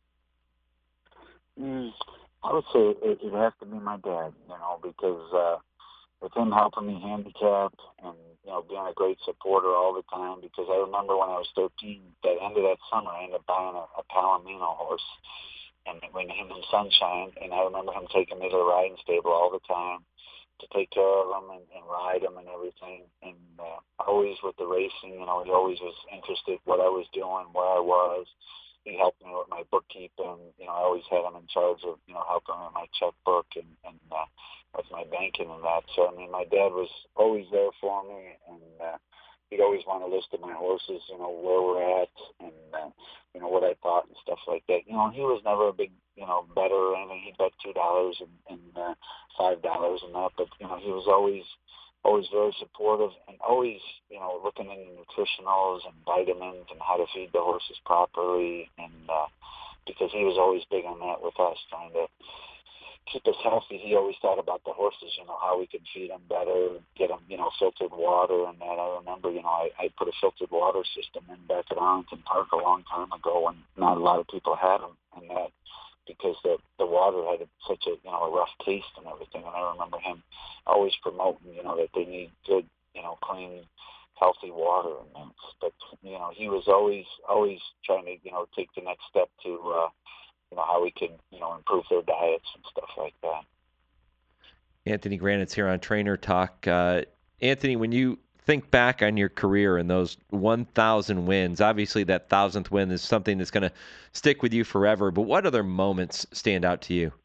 I would say it has to be my dad, because with him helping me handicap and, being a great supporter all the time, because I remember when I was 13, that end of that summer, I ended up buying a Palomino horse, and we named him Sunshine, and I remember him taking me to the riding stable all the time to take care of him and ride him and everything. And always with the racing, he always was interested what I was doing, where I was. He helped me with my bookkeeping. I always had him in charge of, helping me with my checkbook and with my banking and that. So, my dad was always there for me, and he'd always want to list of my horses, where we're at and, what I thought and stuff like that. He was never a big, better or anything. He'd bet $2 and $5 and that, but, he was always very supportive and always, looking into nutritionals and vitamins and how to feed the horses properly. And because he was always big on that with us, trying to keep us healthy. He always thought about the horses, how we could feed them better, get them, filtered water and that. I remember, I put a filtered water system in back at Arlington Park a long time ago when not a lot of people had them and that, because the water had such a, a rough taste and everything. And I remember him always promoting, that they need good, clean, healthy water. And but, he was always trying to, take the next step to, how we can, improve their diets and stuff like that. Anthony Granitz here on Trainer Talk. Anthony, when you think back on your career and those 1,000 wins, obviously that 1,000th win is something that's going to stick with you forever, but what other moments stand out to you?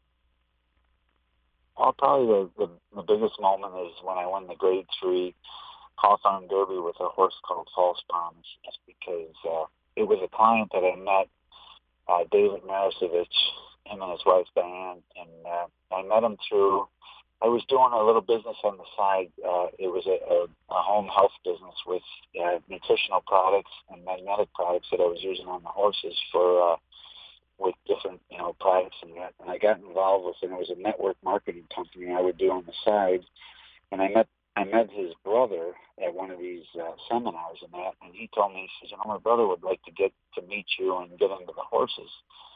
Well, probably the biggest moment is when I won the Grade 3 Hawthorne Derby with a horse called False Promise, just because it was a client that I met, David Marasevich, him and his wife Diane, and I met him through, I was doing a little business on the side. It was a home health business with nutritional products and magnetic products that I was using on the horses for with different products and that. And I got involved with it. It was a network marketing company I would do on the side. And I met his brother at one of these seminars and that. And he told me, he says, my brother would like to get to meet you and get into the horses.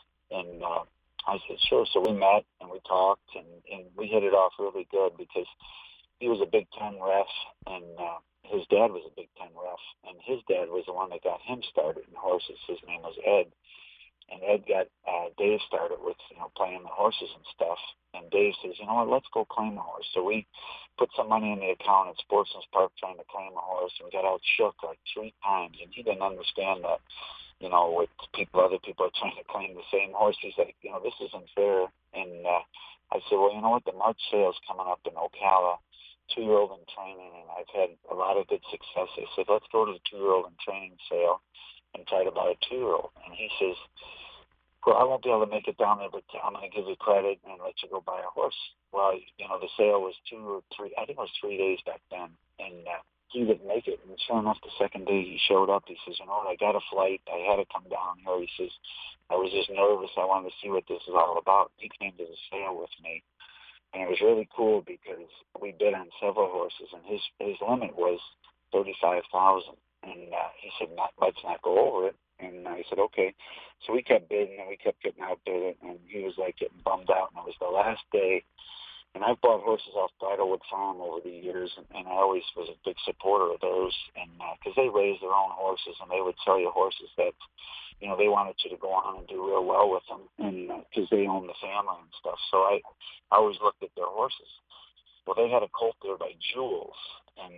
And I said, sure. So we met and we talked and we hit it off really good because he was a Big Ten ref and his dad was a Big Ten ref. And his dad was the one that got him started in horses. His name was Ed. And Ed got Dave started with, playing the horses and stuff. And Dave says, let's go claim a horse. So we put some money in the account at Sportsman's Park trying to claim a horse, and we got out shook like 3 times. And he didn't understand that, with other people are trying to claim the same horse. He's like, this isn't fair. And I said, well, you know what? The March sale's coming up in Ocala, 2-year-old in training, and I've had a lot of good success. I said, let's go to the 2-year-old in training sale and try to buy a 2-year-old. And he says, well, I won't be able to make it down there, but I'm going to give you credit and let you go buy a horse. Well, the sale was 2 or 3, I think it was 3 days back then, and he didn't make it. And sure enough, the second day he showed up. He says, I got a flight. I had to come down here. He says, I was just nervous. I wanted to see what this is all about. He came to the sale with me, and it was really cool because we bid on several horses, and his limit was $35,000. And he said, let's not go over it. And I said, okay. So we kept bidding, and we kept getting outbid, and he was like getting bummed out. And it was the last day. And I've bought horses off Bridlewood Farm over the years, and I always was a big supporter of theirs. And because they raised their own horses, and they would sell you horses that, they wanted you to go on and do real well with them, and because they own the family and stuff. So I always looked at their horses. Well, they had a colt there by Jules, and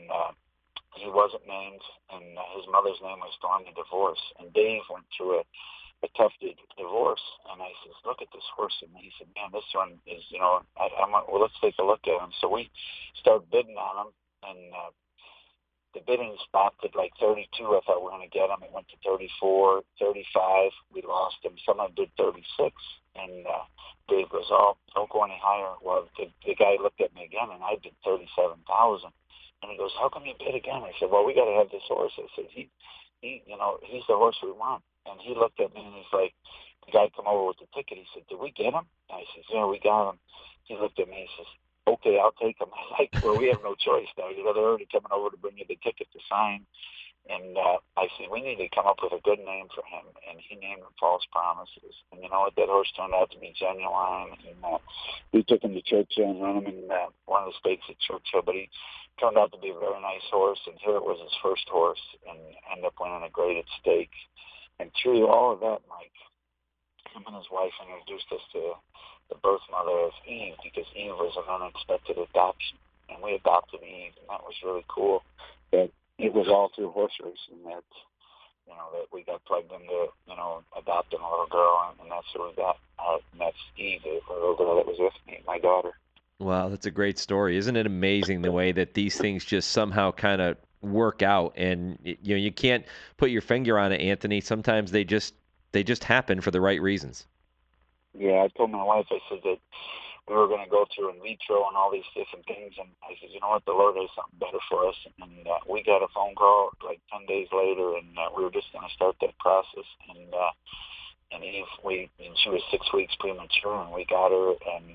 he wasn't named, and his mother's name was Stormy Divorce. And Dave went through a tough divorce, and I said, look at this horse. And he said, man, this one is, well, let's take a look at him. So we started bidding on him, and the bidding stopped at like 32. I thought we were going to get him. It went to 34, 35. We lost him. Someone bid 36, and Dave goes, don't go any higher. Well, the guy looked at me again, and I bid 37,000. And he goes, how come you bid again? I said, well, we got to have this horse. I said, he's the horse we want. And he looked at me and he's like, the guy come over with the ticket. He said, did we get him? I said, yeah, we got him. He looked at me and he says, okay, I'll take him. I'm like, well, we have no choice now. You know, they're already coming over to bring you the ticket to sign. And I said, we need to come up with a good name for him. And he named him False Promises. And you know what? That horse turned out to be genuine. And we took him to Churchill and run him in one of the stakes at Churchill. But he turned out to be a very nice horse. And here it was his first horse. And ended up winning a graded stake. And through all of that, Mike, him and his wife introduced us to the birth mother of Eve, because Eve was an unexpected adoption. And we adopted Eve, and that was really cool. But it was all through horse racing that, you know, that we got plugged into, you know, adopting a little girl, and that's who we got. And that's Eve, the little girl that was with me, my daughter. Wow, that's a great story. Isn't it amazing the way that these things just somehow kind of work out? And, you know, you can't put your finger on it, Anthony. Sometimes they just happen for the right reasons. Yeah, I told my wife, I said that we were going to go through in vitro and all these different things, and I said, you know what, the Lord has something better for us. And we got a phone call like 10 days later, and we were just going to start that process. And Eve, she was 6 weeks premature, and we got her,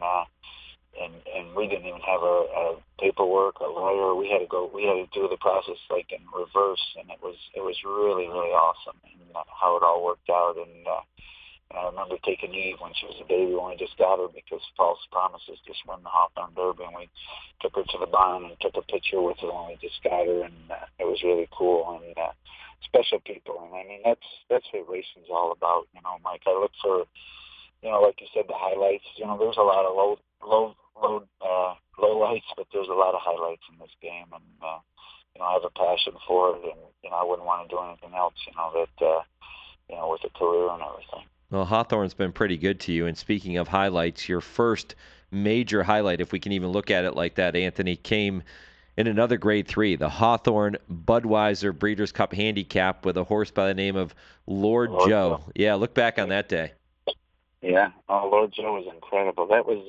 and we didn't even have a paperwork, a lawyer. We had to do the process like in reverse, and it was really, really awesome, and how it all worked out. And I remember taking Eve when she was a baby when we just got her, because False Promises just won the Hawthorne Derby, and we took her to the barn and took a picture with her when we just got her, and it was really cool. And special people, and I mean that's what racing's all about, you know, Mike. I look for, you know, like you said, the highlights. You know, there's a lot of low lights, but there's a lot of highlights in this game, and you know, I have a passion for it, and you know, I wouldn't want to do anything else, you know, that you know, with a career and everything. Well, Hawthorne's been pretty good to you. And speaking of highlights, your first major highlight, if we can even look at it like that, Anthony, came in another Grade 3, the Hawthorne Budweiser Breeders' Cup Handicap with a horse by the name of Lord Joe. Yeah, look back on that day. Yeah, Lord Joe was incredible. That was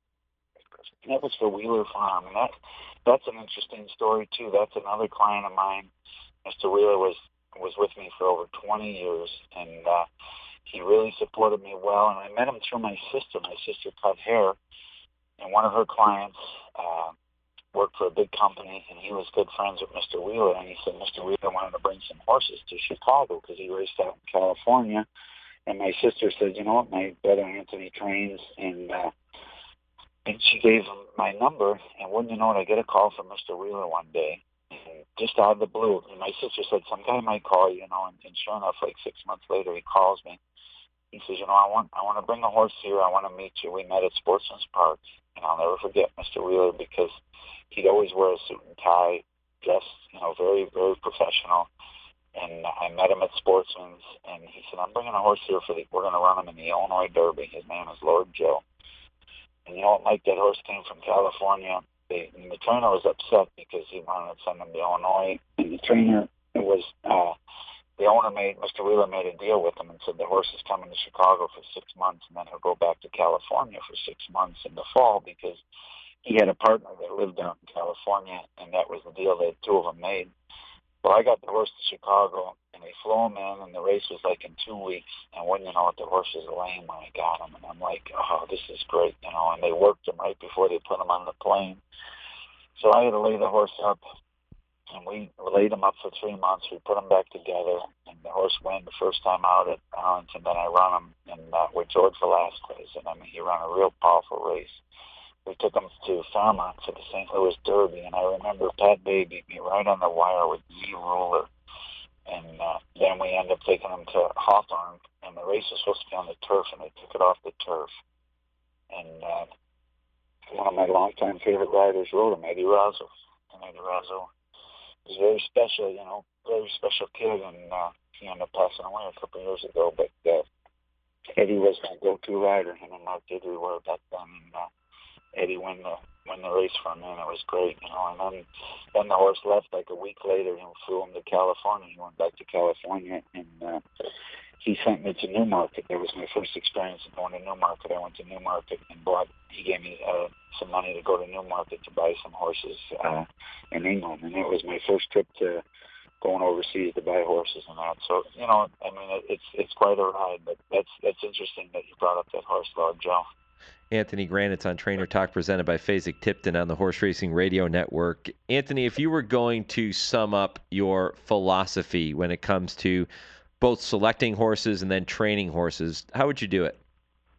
for Wheeler Farm, and that's an interesting story too. That's another client of mine. Mr. Wheeler was with me for over 20 years, and he really supported me well. And I met him through my sister. My sister cut hair, and one of her clients worked for a big company, and he was good friends with Mr. Wheeler. And he said Mr. Wheeler wanted to bring some horses to Chicago because he raced out in California. And my sister said, you know what, my brother Anthony trains, and she gave him my number. And wouldn't you know it, I get a call from Mr. Wheeler one day, and just out of the blue. And my sister said, some guy might call you, you know. And sure enough, like 6 months later, he calls me. He says, you know, I want to bring a horse here. I want to meet you. We met at Sportsman's Park, and I'll never forget Mr. Wheeler, because he'd always wear a suit and tie, dressed, you know, very, very professional. And I met him at Sportsman's, and he said, I'm bringing a horse here we're going to run him in the Illinois Derby. His name is Lord Joe. And you know what, Mike, that horse came from California. The trainer was upset because he wanted to send him to Illinois. And the trainer was, the owner Mr. Wheeler made a deal with him and said the horse is coming to Chicago for 6 months, and then he'll go back to California for 6 months in the fall, because he had a partner that lived out in California, and that was the deal that two of them made. Well, I got the horse to Chicago, and they flew him in, and the race was like in 2 weeks. And wouldn't you know it, the horse was lame when I got him. And I'm like, oh, this is great, you know. And they worked him right before they put him on the plane. So I had to lay the horse up, and we laid him up for 3 months. We put him back together, and the horse won the first time out at Arlington. Then I run him with George Velasquez, and I mean, he ran a real powerful race. We took him to Fairmont for the St. Louis Derby, and I remember Pat Bay beat me right on the wire with Z Ruler. And then we ended up taking him to Hawthorne, and the race was supposed to be on the turf, and they took it off the turf. And one of my longtime favorite riders rode him, Eddie Razzo. And Eddie Razzo was very special, you know, very special kid, and he ended up passing away a couple of years ago. But Eddie was my go-to rider. Him and Mark Didry were back then, and Eddie won the race for me, and it was great, you know. And then the horse left like a week later, and flew him to California. He went back to California, and he sent me to Newmarket. That was my first experience of going to Newmarket. I went to Newmarket and he gave me some money to go to Newmarket to buy some horses in England. And it was my first trip to going overseas to buy horses and that. So, I mean, it's quite a ride, but that's interesting that you brought up that horse dog, Joe. Anthony Granitz on Trainer Talk, presented by Fasig-Tipton on the Horse Racing Radio Network. Anthony, if you were going to sum up your philosophy when it comes to both selecting horses and then training horses, how would you do it?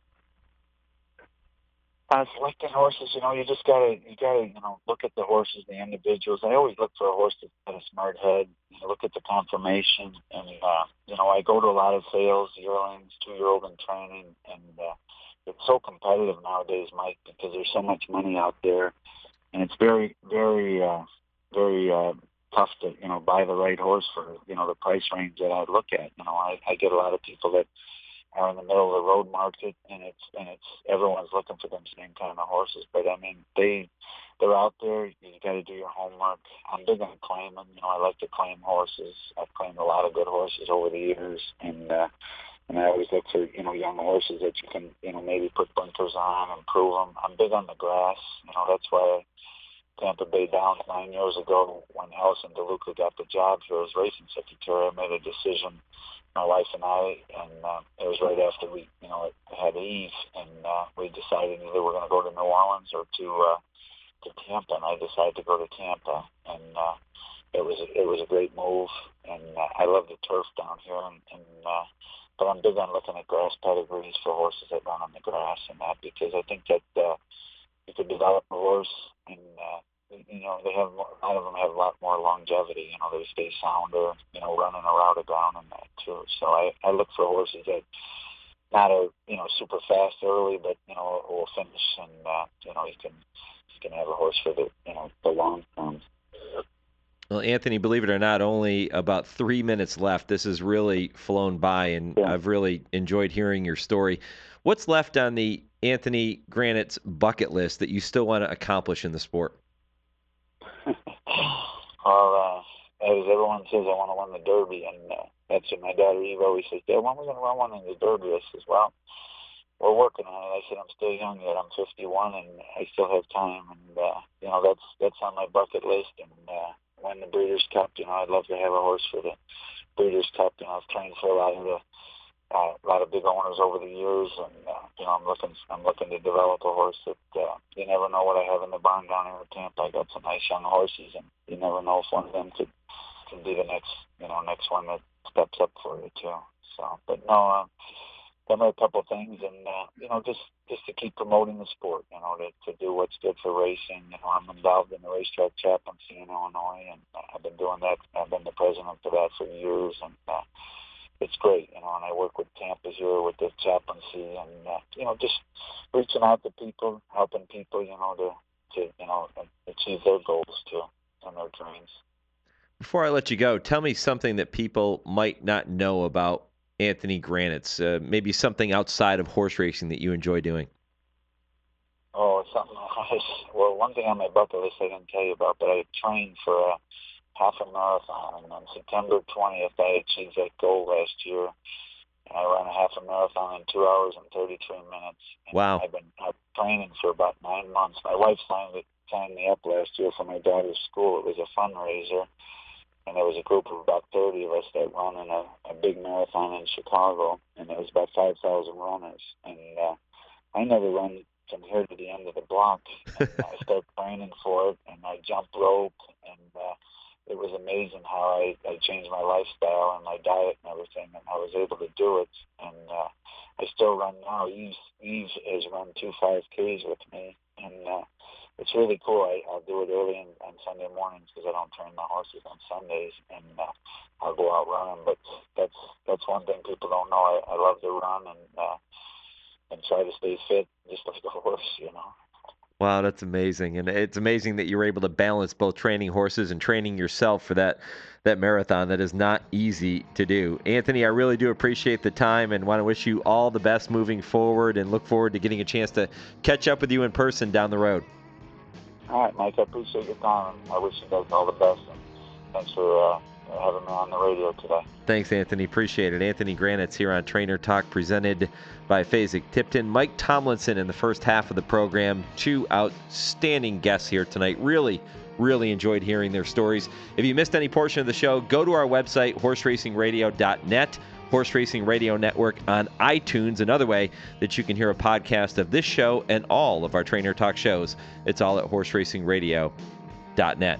Selecting horses, you just gotta look at the horses, the individuals. I always look for a horse that's got a smart head. Look at the conformation, and I go to a lot of sales, yearlings, 2-year-old in training, and it's so competitive nowadays, Mike, because there's so much money out there, and it's very, very, very tough to buy the right horse for the price range that I look at. I get a lot of people that are in the middle of the road market, and it's everyone's looking for them same kind of horses. But I mean, they're out there. You got to do your homework. I'm big on claiming. I like to claim horses. I've claimed a lot of good horses over the years, and I always look for young horses that you can maybe put blinkers on and prove them. I'm big on the grass. That's why Tampa Bay Downs 9 years ago, when Allison DeLuca got the job here as racing secretary, I made a decision, my wife and I, and it was right after we had Eve, and we decided either we're going to go to New Orleans or to Tampa, and I decided to go to Tampa, and it was a great move, and I love the turf down here, but I'm big on looking at grass pedigrees for horses that run on the grass and that, because I think that you could develop a horse, and they have a lot of them have a lot more longevity. They stay sounder, running a route down and that too. So I look for horses that not are super fast early, but will finish, and you can have a horse for the long term. Well, Anthony, believe it or not, only about 3 minutes left. This has really flown by, and I've really enjoyed hearing your story. What's left on the Anthony Granitz bucket list that you still want to accomplish in the sport? Well, as everyone says, I want to win the Derby, and that's what my daughter Eve always says, Dad, when are we going to run one in the Derby? I says, well, we're working on it. I said, I'm still young yet. I'm 51, and I still have time, and that's on my bucket list. And win the Breeders' Cup, I'd love to have a horse for the Breeders' Cup. I've trained for a lot of big owners over the years, and I'm looking to develop a horse that you never know what I have in the barn down here in Tampa. I got some nice young horses, and you never know if one of them could be the next one that steps up for you too. So, but no, them are a couple of things, and just to keep promoting the sport, to do what's good for racing. I'm involved in the racetrack chaplaincy in Illinois, and I've been doing that. I've been the president for that for years, and it's great, and I work with Tampa here with the chaplaincy, and just reaching out to people, helping people, to achieve their goals too and their dreams. Before I let you go, tell me something that people might not know about Anthony Granitz, maybe something outside of horse racing that you enjoy doing. Oh, something. Well, one thing on my bucket list I didn't tell you about, but I trained for a half a marathon, and on September 20th, I achieved that goal last year. I ran a half a marathon in 2 hours and 33 minutes. And wow! I've been training for about 9 months. My wife signed me up last year for my daughter's school. It was a fundraiser, and there was a group of about 30 of us that run in a big marathon in Chicago, and there was about 5,000 runners. And I never run from here to the end of the block. And I started training for it, and I jumped rope, and it was amazing how I changed my lifestyle and my diet and everything, and I was able to do it. And I still run now. Eve has run 2 5Ks with me, and it's really cool. I'll do it early on Sunday mornings because I don't train my horses on Sundays, and I'll go out running. But that's one thing people don't know. I love to run and try to stay fit, just like a horse, Wow, that's amazing. And it's amazing that you're able to balance both training horses and training yourself for that marathon. That is not easy to do. Anthony, I really do appreciate the time and want to wish you all the best moving forward, and look forward to getting a chance to catch up with you in person down the road. All right, Mike, I appreciate your time. I wish you guys all the best. And thanks for having me on the radio today. Thanks, Anthony. Appreciate it. Anthony Granitz here on Trainer Talk, presented by Fasig-Tipton. Mike Tomlinson in the first half of the program. 2 outstanding guests here tonight. Really Really enjoyed hearing their stories. If you missed any portion of the show, go to our website, horseracingradio.net, Horse Racing Radio Network on iTunes, another way that you can hear a podcast of this show and all of our Trainer Talk shows. It's all at horseracingradio.net.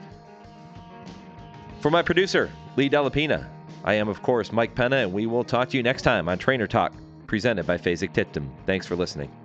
For my producer, Lee Delapina, I am, of course, Mike Penna, and we will talk to you next time on Trainer Talk, presented by Fasig-Tipton. Thanks for listening.